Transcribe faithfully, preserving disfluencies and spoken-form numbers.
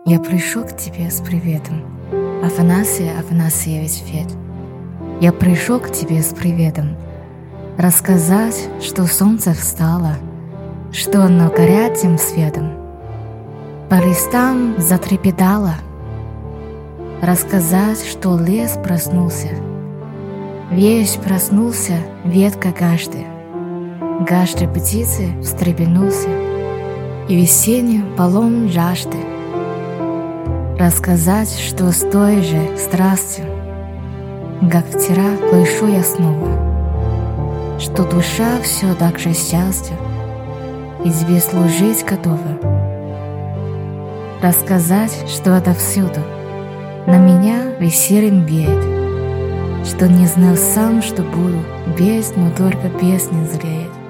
Я пришел к тебе с приветом, Афанасий Афанасьевич Фет. Я пришел к тебе с приветом, рассказать, что солнце встало, что оно горячим светом по листам затрепетало, рассказать, что лес проснулся, вещь проснулся, ветка каждая, каждой птицы встрепенулся, и весенний полон жажды. Рассказать, что с той же страстью, как вчера, пишу я снова, что душа все так же счастью и тебе служить готова. Рассказать, что отовсюду на меня весельем веет, что не знал сам, что буду петь, но только песни зреет.